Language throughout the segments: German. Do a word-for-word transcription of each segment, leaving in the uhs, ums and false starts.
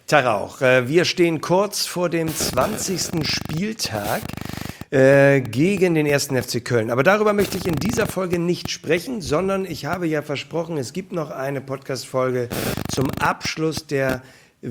Tag auch. Äh, Wir stehen kurz vor dem zwanzigsten Spieltag äh, gegen den ersten F C Köln. Aber darüber möchte ich in dieser Folge nicht sprechen, sondern ich habe ja versprochen, es gibt noch eine Podcast-Folge zum Abschluss der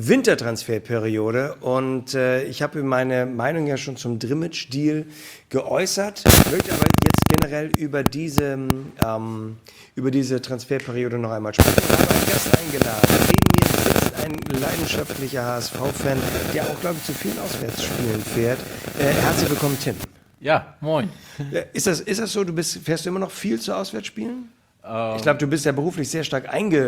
Wintertransferperiode und äh, ich habe meine Meinung ja schon zum Drimmitsch-Deal geäußert. Ich möchte aber jetzt generell über diese, ähm, über diese Transferperiode noch einmal sprechen. Ich habe einen Gast eingeladen. Neben mir sitzt ein leidenschaftlicher H S V-Fan, der auch, glaube ich, zu vielen Auswärtsspielen fährt. Äh, herzlich willkommen, Tim. Ja, moin. Ja, ist das, ist das so, du bist, fährst du immer noch viel zu Auswärtsspielen? Ähm, Ich glaube, du bist ja beruflich sehr stark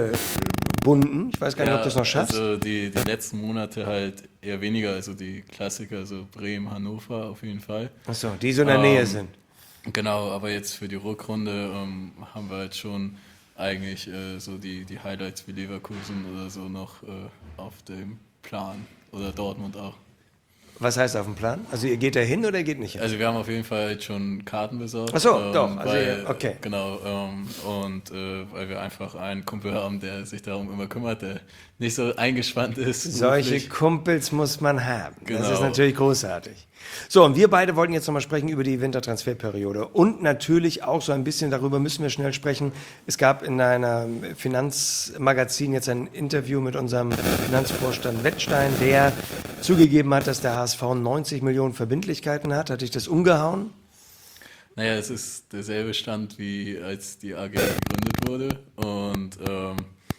eingebunden. Ich weiß gar nicht, ja, ob du es noch schaffst. Also die, die letzten Monate halt eher weniger, also die Klassiker, also Bremen, Hannover auf jeden Fall. Achso, die so in der ähm, Nähe sind. Genau, aber jetzt für die Rückrunde ähm, haben wir halt schon eigentlich äh, so die, die Highlights wie Leverkusen oder so noch äh, auf dem Plan oder Dortmund auch. Was heißt auf dem Plan? Also ihr geht da hin oder ihr geht nicht hin? Also wir haben auf jeden Fall jetzt schon Karten besorgt. Ach so, ähm, doch, also weil, ihr- okay. Genau, ähm, und äh, weil wir einfach einen Kumpel haben, der sich darum immer kümmert, der nicht so eingespannt ist. Solche beruflich. Kumpels muss man haben. Das Genau. ist natürlich großartig. So, und wir beide wollten jetzt nochmal sprechen über die Wintertransferperiode. Und natürlich auch so ein bisschen darüber müssen wir schnell sprechen. Es gab in einem Finanzmagazin jetzt ein Interview mit unserem Finanzvorstand Wettstein, der zugegeben hat, dass der H S V neunzig Millionen Verbindlichkeiten hat. Hat dich das umgehauen? Naja, es ist derselbe Stand, wie als die A G gegründet wurde. Und ähm,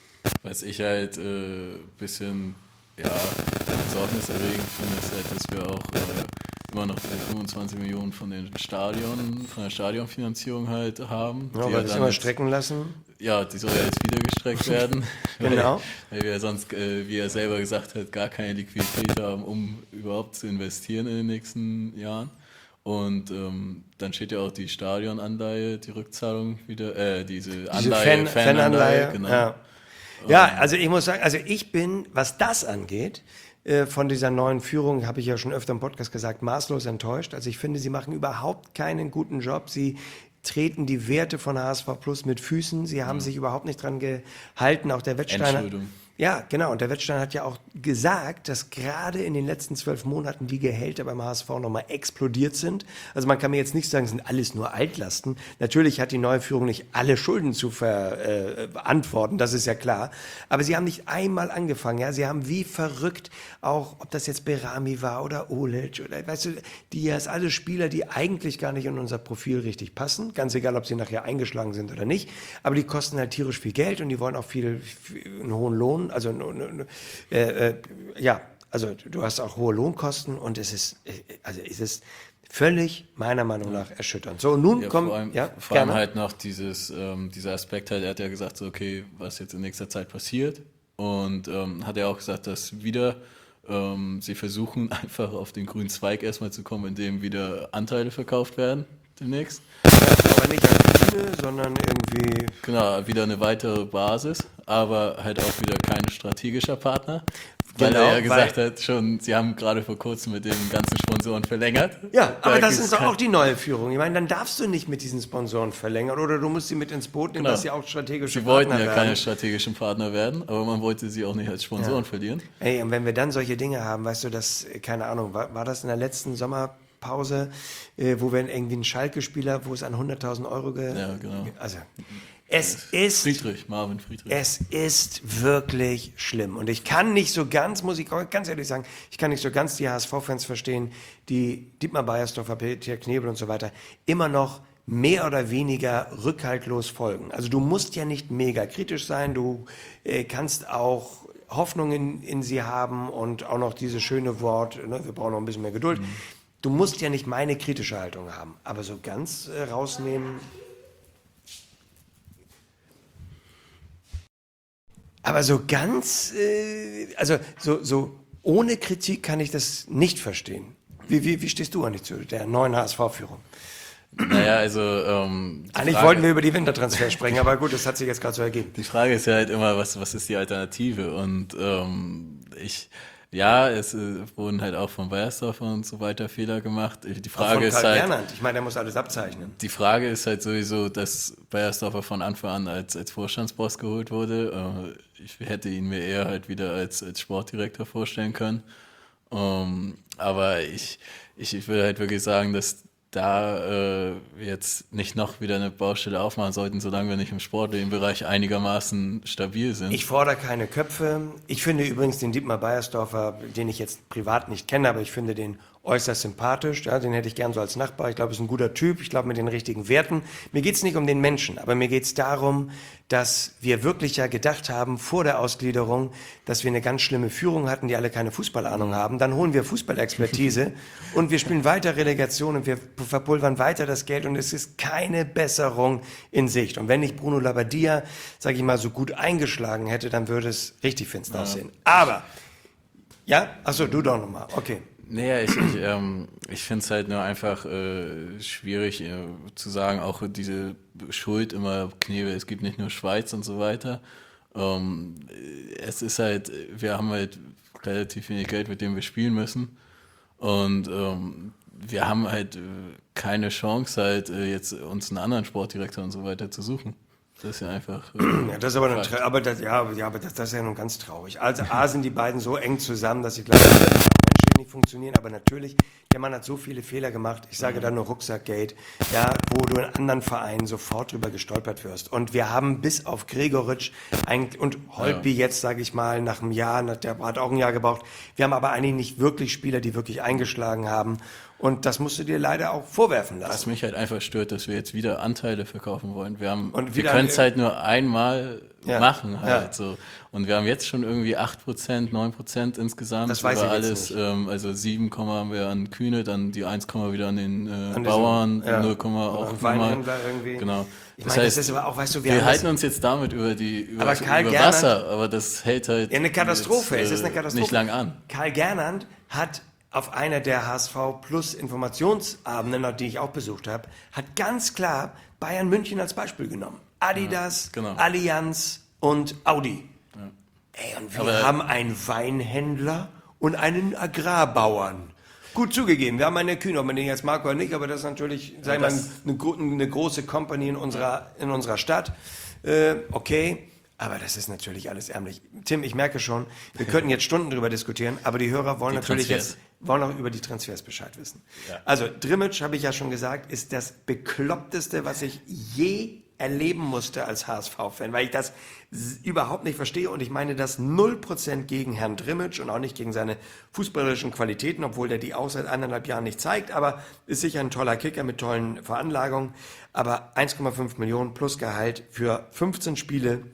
was ich halt ein äh, bisschen ja, besorgniserregend finde, ist halt, dass wir auch äh, immer noch fünfundzwanzig Millionen von den Stadion, von der Stadionfinanzierung halt haben. Ja, die weil das dann immer jetzt- strecken lassen. Ja, die soll ja jetzt wieder gestreckt werden. Genau. Weil, weil wir sonst, äh, wie er selber gesagt hat, gar keine Liquidität haben, um überhaupt zu investieren in den nächsten Jahren. Und ähm, dann steht ja auch die Stadionanleihe, die Rückzahlung wieder, äh, diese Diese Anleihe, Fan, Fananleihe. genau. Ja. ja, also ich muss sagen, also ich bin, was das angeht, äh, von dieser neuen Führung, habe ich ja schon öfter im Podcast gesagt, maßlos enttäuscht. Also ich finde, sie machen überhaupt keinen guten Job. Sie treten die Werte von H S V Plus mit Füßen. Sie haben sich überhaupt nicht dran gehalten. Auch der Wettsteiner. Entschuldung. Ja, genau. Und der Wettstein hat ja auch gesagt, dass gerade in den letzten zwölf Monaten die Gehälter beim H S V nochmal explodiert sind. Also man kann mir jetzt nicht sagen, es sind alles nur Altlasten. Natürlich hat die neue Führung nicht alle Schulden zu verantworten, das ist ja klar. Aber sie haben nicht einmal angefangen. Ja, sie haben wie verrückt auch, ob das jetzt Berami war oder Olic oder, weißt du, Diaz, alle Spieler, die eigentlich gar nicht in unser Profil richtig passen. Ganz egal, ob sie nachher eingeschlagen sind oder nicht. Aber die kosten halt tierisch viel Geld und die wollen auch viel, viel einen hohen Lohn. Also, äh, äh, ja, also du hast auch hohe Lohnkosten und es ist, äh, also es ist völlig meiner Meinung nach erschütternd. So, und nun Ja, kommt, vor allem, ja, vor allem gerne. halt noch dieses, ähm, dieser Aspekt halt, er hat ja gesagt, so, okay, was jetzt in nächster Zeit passiert. Und ähm, hat er auch gesagt, dass wieder ähm, sie versuchen, einfach auf den grünen Zweig erstmal zu kommen, indem wieder Anteile verkauft werden demnächst. Aber nicht an der Bühne, sondern irgendwie. Genau, wieder eine weitere Basis, aber halt auch wieder kein strategischer Partner. Weil Genau, er ja gesagt weil- hat, schon, sie haben gerade vor kurzem mit den ganzen Sponsoren verlängert. Ja, aber Da das gibt's ist doch kein- auch die neue Führung. Ich meine, dann darfst du nicht mit diesen Sponsoren verlängern oder du musst sie mit ins Boot nehmen, Genau. dass sie auch strategische Sie wollten Partner ja werden. keine strategischen Partner werden, aber man wollte sie auch nicht als Sponsoren verlieren. Ey, und wenn wir dann solche Dinge haben, weißt du, das, äh, keine Ahnung, war, war das in der letzten Sommerpause, äh, wo wir irgendwie einen Schalke-Spieler, wo es an hunderttausend Euro ge... Ja, genau. Also, es ist... Friedrich, Marvin Friedrich. Es ist wirklich schlimm. Und ich kann nicht so ganz, muss ich auch ganz ehrlich sagen, ich kann nicht so ganz die H S V-Fans verstehen, die Dietmar Beiersdorfer, Peter Knebel und so weiter immer noch mehr oder weniger rückhaltlos folgen. Also du musst ja nicht mega kritisch sein, du äh, kannst auch Hoffnungen in sie haben und auch noch dieses schöne Wort, ne, wir brauchen noch ein bisschen mehr Geduld. Du musst ja nicht meine kritische Haltung haben, aber so ganz äh, rausnehmen... Aber so ganz, äh, also so, so ohne Kritik kann ich das nicht verstehen. Wie, wie, wie stehst du eigentlich zu der neuen H S V-Führung? Naja, also ähm, die Eigentlich Frage- wollten wir über die Wintertransfer sprechen, aber gut, das hat sich jetzt gerade so ergeben. Die Frage ist ja halt immer, was, was ist die Alternative? Und ähm, ich, Ja, es äh, wurden halt auch von Beiersdorfer und so weiter Fehler gemacht. Äh, Die Auch Frage von ist Karl halt, Gernand. Ich meine, der muss alles abzeichnen. die Frage ist halt sowieso, dass Beiersdorfer von Anfang an als, als Vorstandsboss geholt wurde. Äh, ich hätte ihn mir eher halt wieder als, als Sportdirektor vorstellen können. Ähm, aber ich, ich, ich würde halt wirklich sagen, dass da äh, jetzt nicht noch wieder eine Baustelle aufmachen sollten, solange wir nicht im sportlichen Bereich einigermaßen stabil sind. Ich fordere keine Köpfe. Ich finde übrigens den Dietmar Beiersdorfer, den ich jetzt privat nicht kenne, aber ich finde den äußerst sympathisch. Ja, den hätte ich gern so als Nachbar. Ich glaube, er ist ein guter Typ. Ich glaube, mit den richtigen Werten. Mir geht es nicht um den Menschen, aber mir geht es darum, dass wir wirklich ja gedacht haben vor der Ausgliederung, dass wir eine ganz schlimme Führung hatten, die alle keine Fußballahnung haben. Dann holen wir Fußballexpertise und wir spielen weiter Relegation und wir verpulvern weiter das Geld und es ist keine Besserung in Sicht. Und wenn nicht Bruno Labbadia, sage ich mal, so gut eingeschlagen hätte, dann würde es richtig finster Ja. aussehen. Aber, ja, achso, du doch nochmal, okay. Naja, ich, ich, ähm, ich finde es halt nur einfach äh, schwierig äh, zu sagen, auch diese Schuld immer Knebel, es gibt nicht nur Schweiz und so weiter. Ähm, es ist halt, wir haben halt relativ wenig Geld, mit dem wir spielen müssen. Und ähm, wir haben halt äh, keine Chance, halt äh, jetzt uns einen anderen Sportdirektor und so weiter zu suchen. Das ist ja einfach. Äh, Ja, das ist aber, eine, Fakt. aber, das, ja, aber- ja, aber das, das ist ja nun ganz traurig. Also A sind die beiden so eng zusammen, dass ich glaube, das wird auch menschlich nicht funktionieren. Aber natürlich, der Mann hat so viele Fehler gemacht. Ich sage da nur Rucksackgate, ja, wo du in anderen Vereinen sofort drüber gestolpert wirst. Und wir haben bis auf Gregoritsch eigentlich, und Holtby jetzt, sage ich mal, nach einem Jahr, nach- der hat auch ein Jahr gebraucht. Wir haben aber eigentlich nicht wirklich Spieler, die wirklich eingeschlagen haben. Und das musst du dir leider auch vorwerfen Was lassen. mich halt einfach stört, dass wir jetzt wieder Anteile verkaufen wollen. Wir haben, Und wir wieder- können es halt nur einmal Ja, machen halt ja. so. Und wir haben jetzt schon irgendwie acht Prozent, neun Prozent insgesamt Das weiß über ich jetzt alles. nicht. Ähm, also sieben haben wir an Kühne, dann die eins wieder an den äh, An diesem- Bauern, ja. null Oder auch ein nochmal. Weinhändler irgendwie. Genau. Ich Das meine, heißt, das ist aber auch, weißt du, wir, wir haben halten das, uns jetzt damit über die über, Aber Karl über Gernand- Wasser, aber das hält halt Ja, eine Katastrophe. jetzt, Es ist eine äh, Katastrophe. nicht lang an. Karl Gernand hat auf einer der H S V Plus Informationsabenden, die ich auch besucht habe, hat ganz klar Bayern München als Beispiel genommen. Adidas, Ja, genau. Allianz und Audi. Ey, und wir Aber- haben einen Weinhändler und einen Agrarbauern. Gut zugegeben, wir haben eine Kühne, ob man den jetzt mag oder nicht, aber das ist natürlich, sag ich mal, das- eine, gro- eine große Company in unserer, in unserer Stadt. Äh, okay, aber das ist natürlich alles ärmlich. Tim, ich merke schon, wir könnten jetzt Stunden drüber diskutieren, aber die Hörer wollen Die natürlich Transfers. jetzt, wollen auch über die Transfers Bescheid wissen. Ja. Also, Drimmitsch, habe ich ja schon gesagt, ist das Bekloppteste, was ich je erleben musste als H S V-Fan, weil ich das s- überhaupt nicht verstehe und ich meine das null Prozent gegen Herrn Drimmitsch und auch nicht gegen seine fußballerischen Qualitäten, obwohl der die auch seit eineinhalb Jahren nicht zeigt, aber ist sicher ein toller Kicker mit tollen Veranlagungen, aber eins Komma fünf Millionen plus Gehalt für fünfzehn Spiele,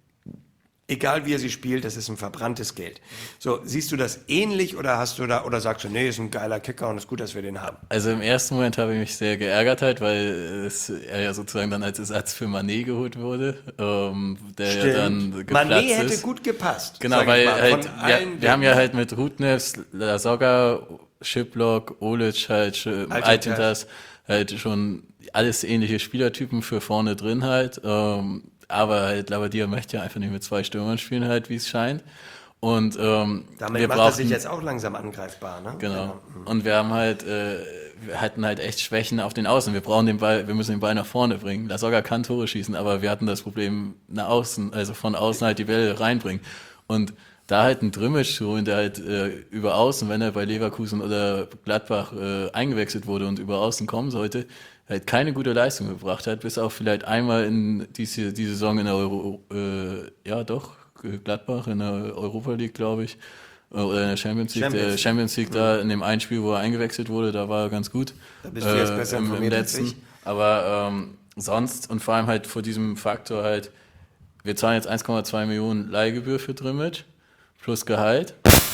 egal wie er sie spielt, das ist ein verbranntes Geld. So, siehst du das ähnlich oder hast du da, oder sagst du, nee, ist ein geiler Kicker und ist gut, dass wir den haben? Also im ersten Moment habe ich mich sehr geärgert halt, weil es, er ja sozusagen dann als Ersatz für Manet geholt wurde, ähm, der ja dann geplatzt Mané hätte ist. gut gepasst. Genau, sag ich weil mal, halt, von wir, allen wir haben ja Dingen. halt mit Rudnevs, Lasogga, Schiplock, Olic halt, Sch- Altentas. Altentas, halt schon alles ähnliche Spielertypen für vorne drin halt, ähm, aber halt Labbadia möchte ja einfach nicht mit zwei Stürmern spielen halt, wie es scheint. Und ähm, Damit wir macht er sich brauchten- jetzt auch langsam angreifbar, ne? Genau. Und wir haben halt, äh, wir hatten halt echt Schwächen auf den Außen. Wir brauchen den Ball, wir müssen den Ball nach vorne bringen. Lasogga kann Tore schießen, aber wir hatten das Problem nach außen, also von außen halt die Bälle reinbringen. Und da halt ein Drimmitsch zu holen, der halt äh, über außen, wenn er bei Leverkusen oder Gladbach äh, eingewechselt wurde und über außen kommen sollte, halt keine gute Leistung gebracht hat, bis auf vielleicht einmal in diese die Saison in der Euro, äh, ja doch, Gladbach in der Europa League, glaube ich, oder in der Champions League, Champions der League. Champions League da in dem einen Spiel, wo er eingewechselt wurde, da war er ganz gut. Da bist du jetzt besser im, im informiert als letzten. ich. Aber ähm, sonst und vor allem halt vor diesem Faktor halt, wir zahlen jetzt eins Komma zwei Millionen Leihgebühr für Drimmitsch plus Gehalt.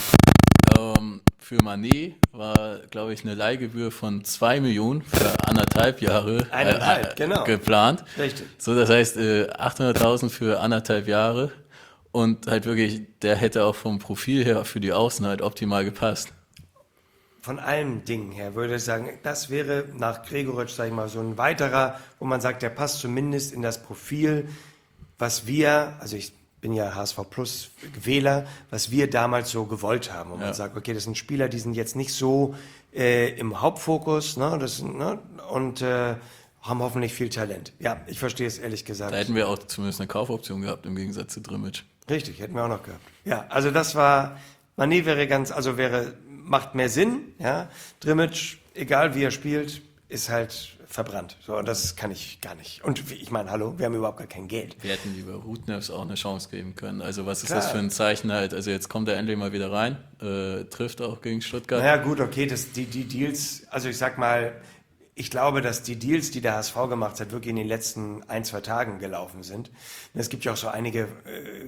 Ähm, für Mané war, glaube ich, eine Leihgebühr von zwei Millionen für anderthalb Jahre Eineinhalb, genau. geplant. Richtig. So, das heißt äh, achthunderttausend für anderthalb Jahre und halt wirklich, der hätte auch vom Profil her für die Außen halt optimal gepasst. Von allen Dingen her würde ich sagen, das wäre nach Gregoritsch, sag ich mal, so ein weiterer, wo man sagt, der passt zumindest in das Profil, was wir, also ich bin ja H S V Plus Wähler, was wir damals so gewollt haben. Und man Ja. sagt, okay, das sind Spieler, die sind jetzt nicht so äh, im Hauptfokus, ne, das, ne, und äh, haben hoffentlich viel Talent. Ja, ich verstehe es ehrlich gesagt. Da hätten wir auch zumindest eine Kaufoption gehabt im Gegensatz zu Drimmitsch. Richtig, hätten wir auch noch gehabt. Ja, also das war, Mané wäre ganz, also wäre, macht mehr Sinn, ja. Drimmitsch, egal wie er spielt, ist halt verbrannt. So, und das kann ich gar nicht. Und wie- ich meine, hallo, wir haben überhaupt gar kein Geld. Wir hätten lieber Rudnevs auch eine Chance geben können. Also was ist Klar. das für ein Zeichen halt? Also jetzt kommt er endlich mal wieder rein, äh, trifft auch gegen Stuttgart. Naja, gut, okay, das, die, die Deals, also ich sag mal, ich glaube, dass die Deals, die der H S V gemacht hat, wirklich in den letzten ein, zwei Tagen gelaufen sind. Und es gibt ja auch so einige äh,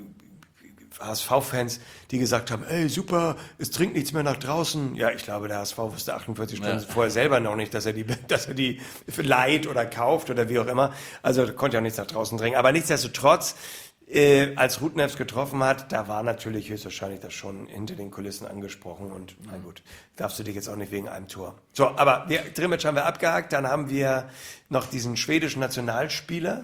H S V-Fans, die gesagt haben, ey, super, es trinkt nichts mehr nach draußen. Ja, ich glaube, der H S V wusste achtundvierzig Stunden Ja. vorher selber noch nicht, dass er die, dass er die leiht oder kauft oder wie auch immer. Also konnte ja auch nichts nach draußen dringen. Aber nichtsdestotrotz, äh, als Rudnevs getroffen hat, da war natürlich höchstwahrscheinlich das schon hinter den Kulissen angesprochen. Und na gut, darfst du dich jetzt auch nicht wegen einem Tor. So, aber wir, Drimmitsch haben wir abgehakt. Dann haben wir noch diesen schwedischen Nationalspieler.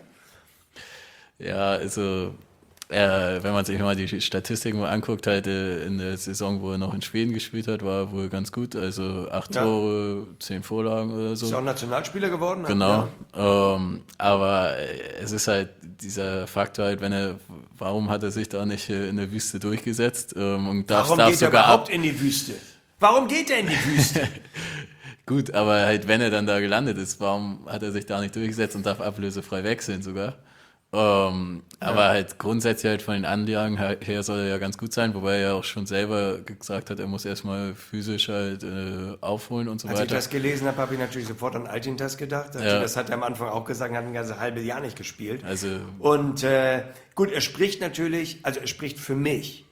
Ja, also äh, wenn man sich mal die Statistiken mal anguckt, halt äh, in der Saison, wo er noch in Schweden gespielt hat, war er wohl ganz gut. Also acht Ja. Tore, zehn Vorlagen oder so. Ist auch Nationalspieler geworden. Genau. Ja. Ähm, aber äh, es ist halt dieser Faktor halt, wenn er, warum hat er sich da nicht äh, in der Wüste durchgesetzt ähm, und darf, Warum darf geht er sogar überhaupt ab. in die Wüste? Warum geht er in die Wüste? Gut, aber halt, wenn er dann da gelandet ist, warum hat er sich da nicht durchgesetzt und darf ablösefrei wechseln sogar? Ähm, aber halt grundsätzlich halt von den Anlagen her her soll er ja ganz gut sein, wobei er ja auch schon selber gesagt hat, er muss erstmal physisch halt äh, aufholen und so Als ich weiter. das gelesen habe, habe ich natürlich sofort an Altintas gedacht. Ja. Das hat er am Anfang auch gesagt, er hat ein ganzes halbes Jahr nicht gespielt. Also Und äh, gut, er spricht natürlich, also er spricht für mich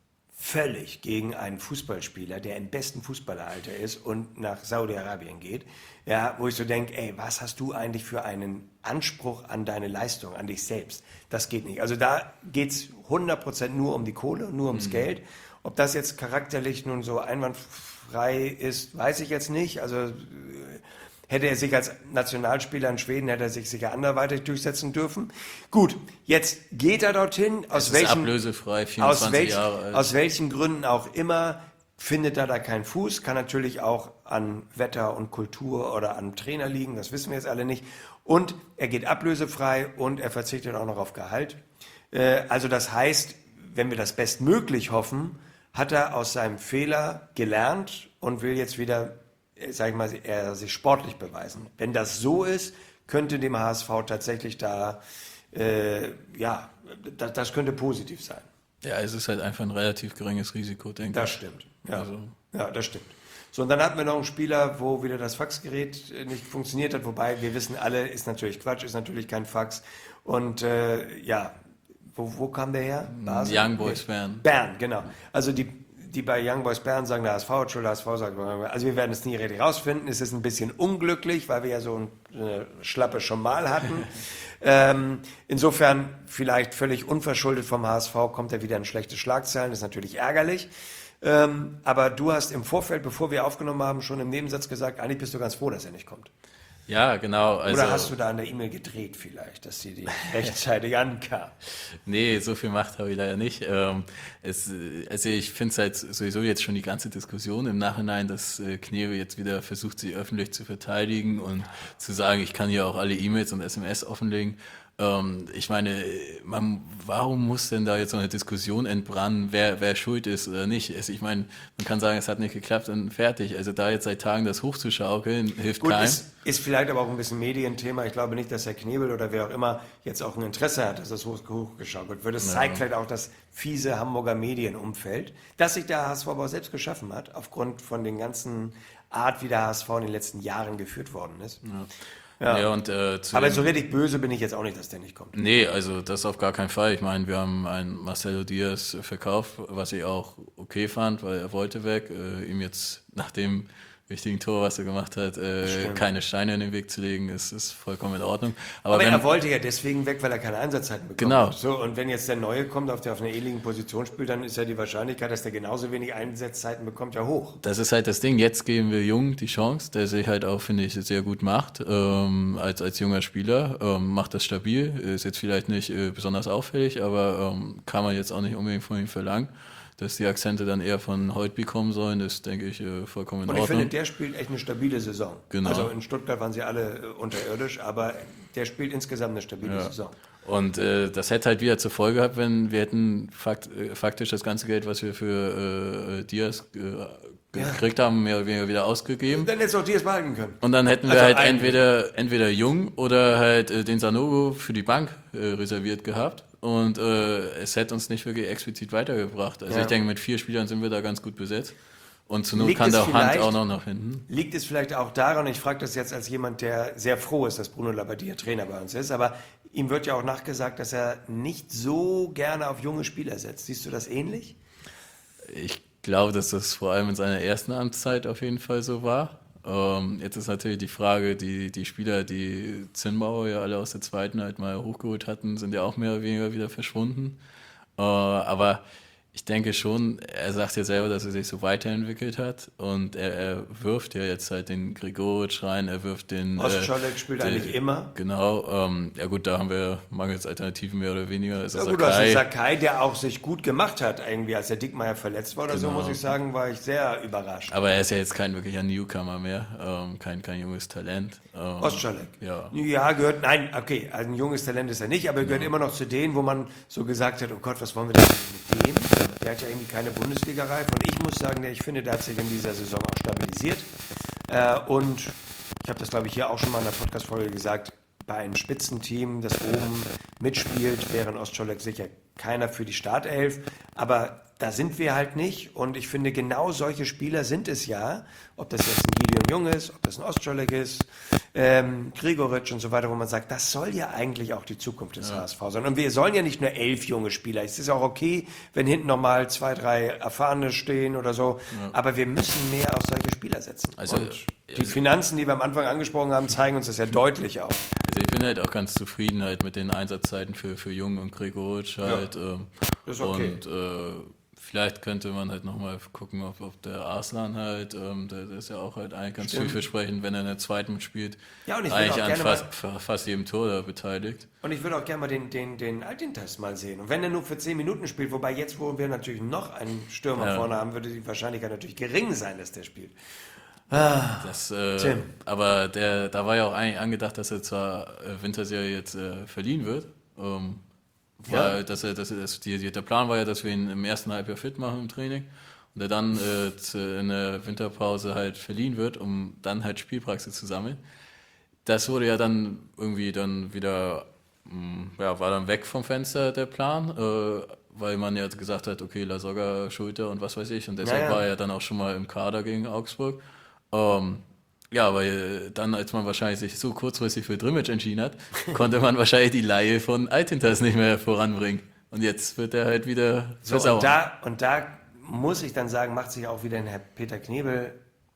völlig gegen einen Fußballspieler, der im besten Fußballeralter ist und nach Saudi-Arabien geht. Ja, wo ich so denke, ey, was hast du eigentlich für einen Anspruch an deine Leistung, an dich selbst? Das geht nicht. Also da geht's hundert Prozent nur um die Kohle, nur ums Geld. Ob das jetzt charakterlich nun so einwandfrei ist, weiß ich jetzt nicht. Also äh, hätte er sich als Nationalspieler in Schweden, hätte er sich sicher anderweitig durchsetzen dürfen. Gut, jetzt geht er dorthin, aus es ist welchen, ablösefrei, aus, vierundzwanzig welch, Jahre alt. aus welchen Gründen auch immer, findet er da keinen Fuß, kann natürlich auch an Wetter und Kultur oder an Trainer liegen, das wissen wir jetzt alle nicht. Und er geht ablösefrei und er verzichtet auch noch auf Gehalt. Äh, also das heißt, wenn wir das bestmöglich hoffen, hat er aus seinem Fehler gelernt und will jetzt wieder, äh, sag ich mal, er sich sportlich beweisen. Wenn das so ist, könnte dem H S V tatsächlich da, äh, ja, das, das könnte positiv sein. Ja, es ist halt einfach ein relativ geringes Risiko, denke Das ich. stimmt. Ja. Also- ja, das stimmt. So, und dann hatten wir noch einen Spieler, wo wieder das Faxgerät äh, nicht funktioniert hat, wobei wir wissen alle, ist natürlich Quatsch, ist natürlich kein Fax. Und äh, ja, wo, wo kam der her? Basel? Young Boys Bern. Bern, genau. Also die, die bei Young Boys Bern sagen, der H S V hat Schuld, der H S V sagt, also wir werden es nie richtig rausfinden. Es ist ein bisschen unglücklich, weil wir ja so ein- eine Schlappe schon mal hatten. ähm, insofern vielleicht völlig unverschuldet vom H S V kommt er wieder in schlechte Schlagzeilen, das ist natürlich ärgerlich. Ähm, aber du hast im Vorfeld, bevor wir aufgenommen haben, schon im Nebensatz gesagt, eigentlich bist du ganz froh, dass er nicht kommt. Ja, genau. Also, Oder hast du da an der E-Mail gedreht vielleicht, dass sie die rechtzeitig ankam? Nee, so viel Macht habe ich leider nicht. Ähm, es, äh, also ich finde es halt sowieso jetzt schon die ganze Diskussion im Nachhinein, dass äh, Knebel jetzt wieder versucht, sich öffentlich zu verteidigen und zu sagen, ich kann hier auch alle E-Mails und S M S offenlegen. Ähm, ich meine, man, warum muss denn da jetzt so eine Diskussion entbrennen, wer, wer schuld ist oder nicht? Also ich meine, man kann sagen, es hat nicht geklappt und fertig. Also da jetzt seit Tagen das hochzuschaukeln, hilft Gut, keinem. ist, ist vielleicht aber auch ein bisschen Medienthema. Ich glaube nicht, dass Herr Knebel oder wer auch immer jetzt auch ein Interesse hat, dass das hoch, hochgeschaukelt wird. Es zeigt vielleicht auch das fiese Hamburger Medienumfeld, das sich der H S V aber auch selbst geschaffen hat, aufgrund von den ganzen Art, wie der H S V in den letzten Jahren geführt worden ist. Ja. Ja. Ja, und, äh, zu Aber dem- so richtig böse bin ich jetzt auch nicht, dass der nicht kommt. Nee, also das auf gar keinen Fall. Ich meine, wir haben einen Marcelo Diaz verkauft, was ich auch okay fand, weil er wollte weg. Äh, ihm jetzt, nachdem wichtigen Tor, was er gemacht hat, äh, keine Steine in den Weg zu legen, ist, ist vollkommen in Ordnung. Aber, Aber wenn, er wollte ja deswegen weg, weil er keine Einsatzzeiten bekommt. Genau. So, und wenn jetzt der Neue kommt, auf der auf einer ähnlichen Position spielt, dann ist ja die Wahrscheinlichkeit, dass der genauso wenig Einsatzzeiten bekommt, ja hoch. Das ist halt das Ding. Jetzt geben wir Jung die Chance, der sich halt auch, finde ich, sehr gut macht, ähm, als, als junger Spieler, ähm, macht das stabil, ist jetzt vielleicht nicht äh, besonders auffällig, aber ähm, kann man jetzt auch nicht unbedingt von ihm verlangen. Dass die Akzente dann eher von Holtby kommen sollen, ist, denke ich, äh, vollkommen in Und ich Ordnung. finde, der spielt echt eine stabile Saison. Genau. Also in Stuttgart waren sie alle äh, unterirdisch, aber der spielt insgesamt eine stabile Ja. Saison. Und äh, das hätte halt wieder zur Folge gehabt, wenn wir hätten fakt, äh, faktisch das ganze Geld, was wir für äh, Diaz äh, gekriegt haben, mehr oder weniger wieder ausgegeben. Dann hättest du auch Diaz behalten können. Und dann hätten wir Also halt eigentlich. entweder, entweder Jung oder halt äh, den Sanogo für die Bank äh, reserviert gehabt. Und äh, es hätte uns nicht wirklich explizit weitergebracht. Also Ja. ich denke, mit vier Spielern sind wir da ganz gut besetzt. Und zur Not Liegt kann es der Hand vielleicht- auch noch nach hinten. Liegt es vielleicht auch daran, ich frage das jetzt als jemand, der sehr froh ist, dass Bruno Labbadia Trainer bei uns ist, aber ihm wird ja auch nachgesagt, dass er nicht so gerne auf junge Spieler setzt. Siehst du das ähnlich? Ich glaube, dass das vor allem in seiner ersten Amtszeit auf jeden Fall so war. Ähm, jetzt ist natürlich die Frage, die, die Spieler, die Zinnbauer ja alle aus der zweiten halt mal hochgeholt hatten, sind ja auch mehr oder weniger wieder verschwunden. Äh, aber ich denke schon, er sagt ja selber, dass er sich so weiterentwickelt hat und er, er wirft ja jetzt halt den Gregoritsch rein, er wirft den... Ostscholek spielt den- eigentlich immer. Genau, ähm, ja gut, da haben wir mangels Alternativen mehr oder weniger. Ist Ja das gut, das Sakai. ist Sakai, der auch sich gut gemacht hat, irgendwie, als der Dickmeyer verletzt war oder so, Genau. muss ich sagen, war ich sehr überrascht. Aber er ist ja jetzt kein wirklicher Newcomer mehr, ähm, kein, kein junges Talent. Ähm, Ostscholek. Ja. Ja, gehört, nein, okay, also ein junges Talent ist er nicht, aber er gehört immer noch zu denen, wo man so gesagt hat, oh Gott, was wollen wir denn mit dem? Der hat ja irgendwie keine Bundesliga-Reife und ich muss sagen, ich finde, der hat sich in dieser Saison auch stabilisiert. Äh, und ich habe das, glaube ich, hier auch schon mal in der Podcast-Folge gesagt, bei einem Spitzenteam, das oben mitspielt, wäre in Ostscholek sicher keiner für die Startelf, aber da sind wir halt nicht und ich finde, genau solche Spieler sind es ja, ob das jetzt ein Gideon Jung ist, ob das ein Ostscholek ist, ähm, Gregoritsch und so weiter, wo man sagt, das soll ja eigentlich auch die Zukunft des H S V sein. Und wir sollen ja nicht nur elf junge Spieler. Es ist auch okay, wenn hinten nochmal zwei, drei Erfahrene stehen oder so, aber wir müssen mehr auf solche Spieler setzen. Also, und die Finanzen, die wir am Anfang angesprochen haben, zeigen uns das ja deutlich auch. Also ich bin halt auch ganz zufrieden halt mit den Einsatzzeiten für, für Jung und Gregoritsch halt. Ähm, das ist okay. Und äh, vielleicht könnte man halt nochmal gucken, ob, ob der Arslan halt, ähm, der, der ist ja auch halt eigentlich ganz Stimmt. vielversprechend, wenn er in der zweiten mitspielt. Ja, und ich würde eigentlich auch an gerne fast, fast jedem Tor da beteiligt. Und ich würde auch gerne mal den, den, den Altintas mal sehen. Und wenn er nur für zehn Minuten spielt, wobei jetzt, wo wir natürlich noch einen Stürmer Ja. vorne haben, würde die Wahrscheinlichkeit natürlich gering sein, dass der spielt. Das, äh, Tim. aber der, da war ja auch eigentlich angedacht, dass er zur äh, Winterserie jetzt äh, verliehen wird. Ähm, weil, Ja. dass er, dass er, dass die, die, der Plan war ja, dass wir ihn im ersten Halbjahr fit machen im Training und er dann äh, zu, in der Winterpause halt verliehen wird, um dann halt Spielpraxis zu sammeln. Das wurde ja dann irgendwie dann wieder, mh, ja, war dann weg vom Fenster der Plan, äh, weil man ja gesagt hat, okay, Lasogga, Schulter und was weiß ich. Und deshalb Ja, ja. war er dann auch schon mal im Kader gegen Augsburg. Ähm, ja, weil dann, als man wahrscheinlich sich so kurzfristig für Drimmitsch entschieden hat, konnte man wahrscheinlich die Leihe von Altintas nicht mehr voranbringen. Und jetzt wird er halt wieder So, und, versauern. da, und da muss ich dann sagen, macht sich auch wieder ein Herr Peter Knebel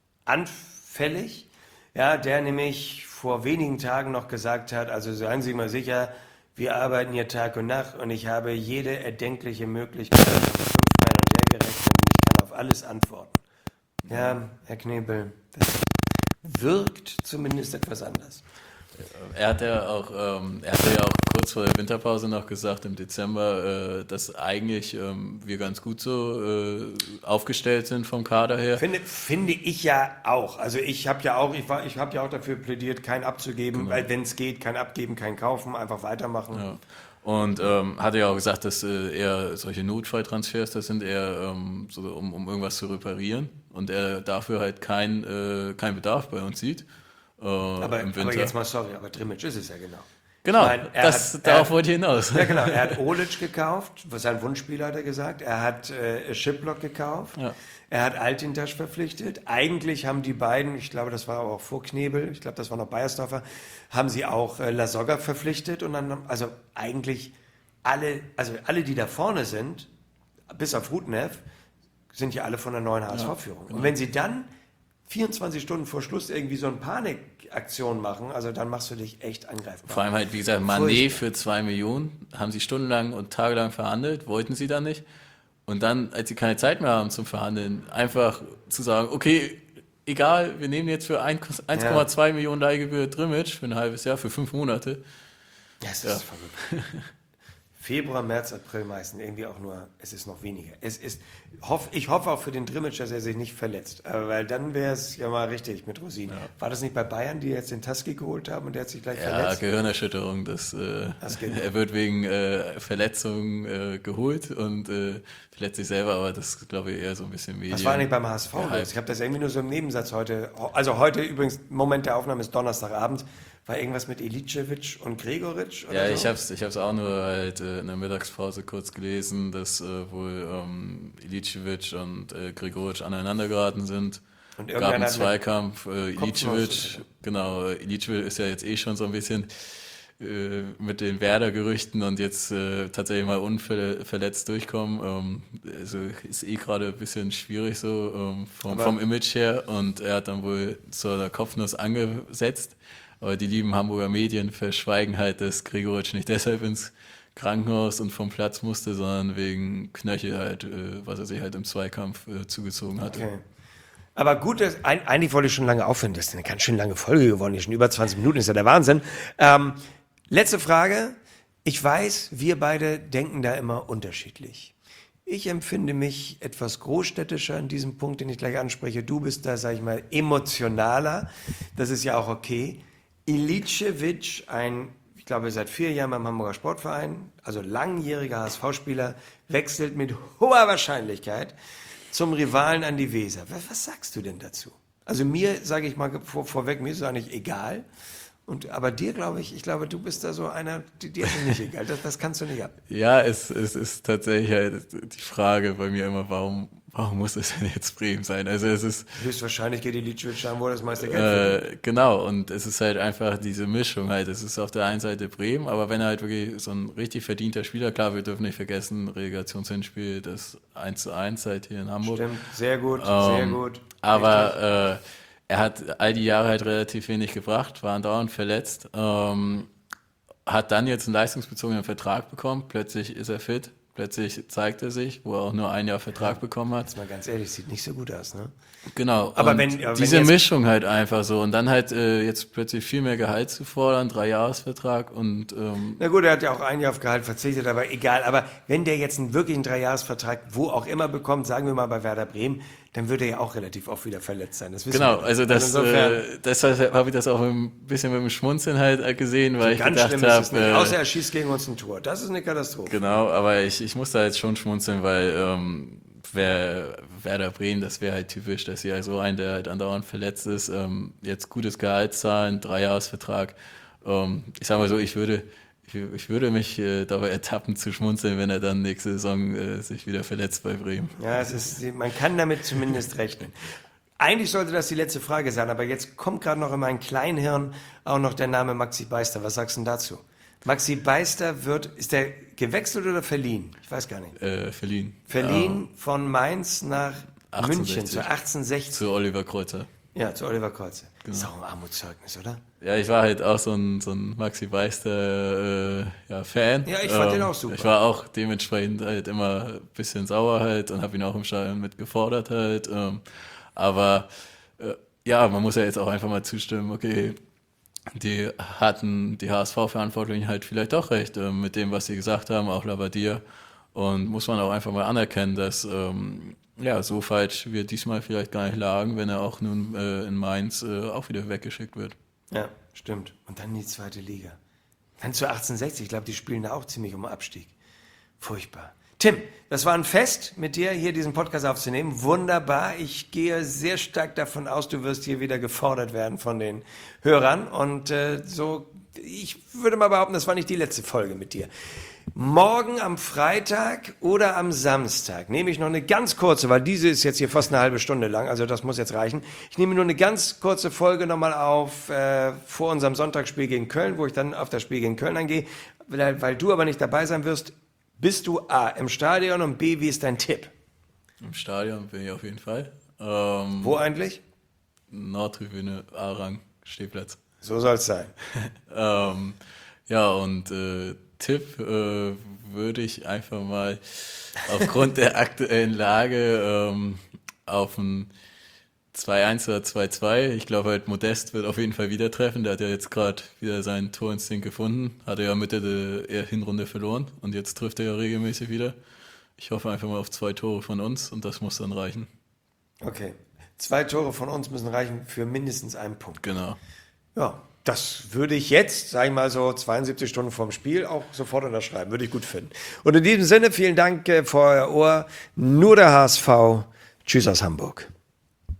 anfällig, ja, der nämlich vor wenigen Tagen noch gesagt hat, also seien Sie mal sicher, wir arbeiten hier Tag und Nacht und ich habe jede erdenkliche Möglichkeit schon fünfmal hin und her gerechnet und ich kann auf alles antworten. Ja, Herr Knebel, das wirkt zumindest etwas anders. Er hat ja auch, ähm, er hatte ja auch kurz vor der Winterpause noch gesagt im Dezember, äh, dass eigentlich ähm, wir ganz gut so äh, aufgestellt sind vom Kader her. Finde, finde ich ja auch. Also ich habe ja auch, ich, war- ich habe ja auch dafür plädiert, kein abzugeben, weil wenn es geht, kein abgeben, kein kaufen, einfach weitermachen. Ja. Und ähm, hatte ja auch gesagt, dass äh, eher solche Notfalltransfers, das sind eher ähm, so, um, um irgendwas zu reparieren. Und er dafür halt kein, äh, kein Bedarf bei uns sieht äh, Aber, im Winter. aber jetzt mal sorry, aber Drimmitsch ist es ja genau. genau, Ich meine, er das, hat- er darauf hat- wollte ich hinaus. Ja genau, er hat Olic gekauft, was sein Wunschspieler hat er gesagt. Er hat äh, Schiplock gekauft. Ja. Er hat Altintasch verpflichtet. Eigentlich haben die beiden, ich glaube, das war aber auch vor Knebel, ich glaube, das war noch Beiersdorfer, haben sie auch äh, Lasogga verpflichtet und dann, also eigentlich alle, also alle, die da vorne sind, bis auf Rudnev, sind ja alle von der neuen H S V-Führung. Und wenn sie dann vierundzwanzig Stunden vor Schluss irgendwie so eine Panikaktion machen, also dann machst du dich echt angreifbar. Vor allem halt, wie gesagt, Mané für zwei Millionen, haben sie stundenlang und tagelang verhandelt, wollten sie dann nicht. Und dann, als sie keine Zeit mehr haben zum Verhandeln, einfach zu sagen, okay, egal, wir nehmen jetzt für eins Komma zwei ja. Millionen Leihgebühr Drimmitsch für ein halbes Jahr, für fünf Monate. Ja, es ist ja. verrückt. Februar, März, April meistens irgendwie auch nur, es ist noch weniger. Es ist, hoff, ich hoffe auch für den Drimmitsch, dass er sich nicht verletzt, aber weil dann wäre es ja mal richtig mit Rosinen. Ja. War das nicht bei Bayern, die jetzt den Taski geholt haben und der hat sich gleich ja, verletzt? Ja, Gehirnerschütterung. Das, äh, das er wird wegen äh, Verletzung äh, geholt und äh, verletzt sich selber, aber das glaube ich eher so ein bisschen Medien. Was war eigentlich beim H S V? Ja, ich habe das irgendwie nur so im Nebensatz heute, also heute übrigens, Moment der Aufnahme ist Donnerstagabend. War irgendwas mit Ilicevic und Gregoritsch? Oder ja, so? ich habe es ich hab's auch nur halt äh, in der Mittagspause kurz gelesen, dass äh, wohl ähm, Ilicevic und äh, Gregoritsch aneinander geraten sind. Und gab einen Zweikampf. Äh, Ilicevic, genau, Ilicevic ist ja jetzt eh schon so ein bisschen äh, mit den Werder-Gerüchten und jetzt äh, tatsächlich mal unverletzt durchkommen. Ähm, also ist eh gerade ein bisschen schwierig so ähm, vom, vom Image her und er hat dann wohl zur Kopfnuss angesetzt. Aber die lieben Hamburger Medien verschweigen halt, dass Gregoritsch nicht deshalb ins Krankenhaus und vom Platz musste, sondern wegen Knöchel halt, äh, was er sich halt im Zweikampf äh, zugezogen hatte. Okay. Aber gut, das, ein, eigentlich wollte ich schon lange aufhören. Das ist eine ganz schön lange Folge geworden. Schon über zwanzig Minuten ist ja der Wahnsinn. Ähm, letzte Frage. Ich weiß, wir beide denken da immer unterschiedlich. Ich empfinde mich etwas großstädtischer in diesem Punkt, den ich gleich anspreche. Du bist da, sag ich mal, emotionaler. Das ist ja auch okay. Ilicevic, ein, ich glaube, seit vier Jahren beim Hamburger Sportverein, also langjähriger H S V-Spieler, wechselt mit hoher Wahrscheinlichkeit zum Rivalen an die Weser. Was, was sagst du denn dazu? Also mir, sage ich mal vor, vorweg, mir ist es eigentlich egal. Und, aber dir, glaube ich, ich glaube, du bist da so einer, dir ist es nicht egal. Das, das kannst du nicht ab. Ja, es, es ist tatsächlich halt die Frage bei mir immer, warum, warum muss es denn jetzt Bremen sein? Also es ist höchstwahrscheinlich geht Ilicevic haben, wo das meiste Geld äh, Genau, und es ist halt einfach diese Mischung halt. Es ist auf der einen Seite Bremen, aber wenn er halt wirklich so ein richtig verdienter Spieler, klar, wir dürfen nicht vergessen, Relegationshinspiel, das eins zu eins halt hier in Hamburg. Stimmt, sehr gut, ähm, sehr gut. Aber äh, er hat all die Jahre halt relativ wenig gebracht, war andauernd verletzt, ähm, hat dann jetzt einen leistungsbezogenen Vertrag bekommen, plötzlich ist er fit, plötzlich zeigt er sich, wo er auch nur ein Jahr Vertrag ja, bekommen hat. Jetzt mal ganz ehrlich, sieht nicht so gut aus, ne? Genau, aber und wenn, aber diese wenn Mischung halt einfach so und dann halt äh, jetzt plötzlich viel mehr Gehalt zu fordern, Dreijahresvertrag und ähm, na gut, er hat ja auch ein Jahr auf Gehalt verzichtet, aber egal, aber wenn der jetzt einen wirklichen Dreijahresvertrag wo auch immer bekommt, sagen wir mal bei Werder Bremen, dann würde er ja auch relativ oft wieder verletzt sein. Das wissen genau, wir. also das, also äh, deshalb habe ich das auch ein bisschen mit dem Schmunzeln halt gesehen, weil so ich gedacht habe, äh, außer er schießt gegen uns ein Tor, das ist eine Katastrophe. Genau, aber ich, ich muss da jetzt schon schmunzeln, weil ähm, wer Werder Bremen, das wäre halt typisch, dass sie halt so einen, der halt andauernd verletzt ist, ähm, jetzt gutes Gehalt zahlen, Dreijahresvertrag. Ähm, ich sag mal so, ich würde ich, ich würde mich äh, dabei ertappen zu schmunzeln, wenn er dann nächste Saison äh, sich wieder verletzt bei Bremen. Ja, es ist, man kann damit zumindest rechnen. Eigentlich sollte das die letzte Frage sein, aber jetzt kommt gerade noch in mein Kleinhirn auch noch der Name Maxi Beister. Was sagst du denn dazu? Maxi Beister wird, ist der gewechselt oder verliehen? Ich weiß gar nicht. Äh, verliehen. Verliehen ja. Von Mainz nach achtzehnhundertsechzig. München zu achtzehnhundertsechzig. Zu Oliver Kreuzer. Ja, zu Oliver Kreuzer. Genau. Das ist auch ein Armutszeugnis, oder? Ja, ich war halt auch so ein, so ein Maxi Beister äh, ja, Fan. Ja, ich fand ähm, den auch super. Ich war auch dementsprechend halt immer ein bisschen sauer halt und habe ihn auch im Stadion mit gefordert halt. Ähm, aber äh, ja, man muss ja jetzt auch einfach mal zustimmen, okay, die hatten die H S V-Verantwortlichen halt vielleicht doch recht äh, mit dem, was sie gesagt haben, auch Labbadia. Und muss man auch einfach mal anerkennen, dass ähm, ja, so falsch wir diesmal vielleicht gar nicht lagen, wenn er auch nun äh, in Mainz äh, auch wieder weggeschickt wird. Ja, stimmt. Und dann die zweite Liga. Dann zu achtzehnhundertsechzig, ich glaube, die spielen da auch ziemlich um Abstieg. Furchtbar. Tim, das war ein Fest, mit dir hier diesen Podcast aufzunehmen. Wunderbar. Ich gehe sehr stark davon aus, du wirst hier wieder gefordert werden von den Hörern. Und äh, so, ich würde mal behaupten, das war nicht die letzte Folge mit dir. Morgen am Freitag oder am Samstag nehme ich noch eine ganz kurze, weil diese ist jetzt hier fast eine halbe Stunde lang, also das muss jetzt reichen. Ich nehme nur eine ganz kurze Folge nochmal auf äh, vor unserem Sonntagsspiel gegen Köln, wo ich dann auf das Spiel gegen Köln eingehe, weil, weil du aber nicht dabei sein wirst. Bist du A, im Stadion und B, wie ist dein Tipp? Im Stadion bin ich auf jeden Fall. Ähm, Wo eigentlich? Nordtribüne, A-Rang, Stehplatz. So soll es sein. Ähm, ja, und äh, Tipp äh, würde ich einfach mal aufgrund der aktuellen Lage ähm, auf ein zwei eins oder zwei zwei. Ich glaube halt, Modest wird auf jeden Fall wieder treffen. Der hat ja jetzt gerade wieder seinen Torinstinkt gefunden. Hat er ja Mitte der Hinrunde verloren und jetzt trifft er ja regelmäßig wieder. Ich hoffe einfach mal auf zwei Tore von uns und das muss dann reichen. Okay. Zwei Tore von uns müssen reichen für mindestens einen Punkt. Genau. Ja, das würde ich jetzt, sag ich mal so, zweiundsiebzig Stunden vorm Spiel auch sofort unterschreiben. Würde ich gut finden. Und in diesem Sinne, vielen Dank äh, für euer Ohr. Nur der H S V. Tschüss aus Hamburg.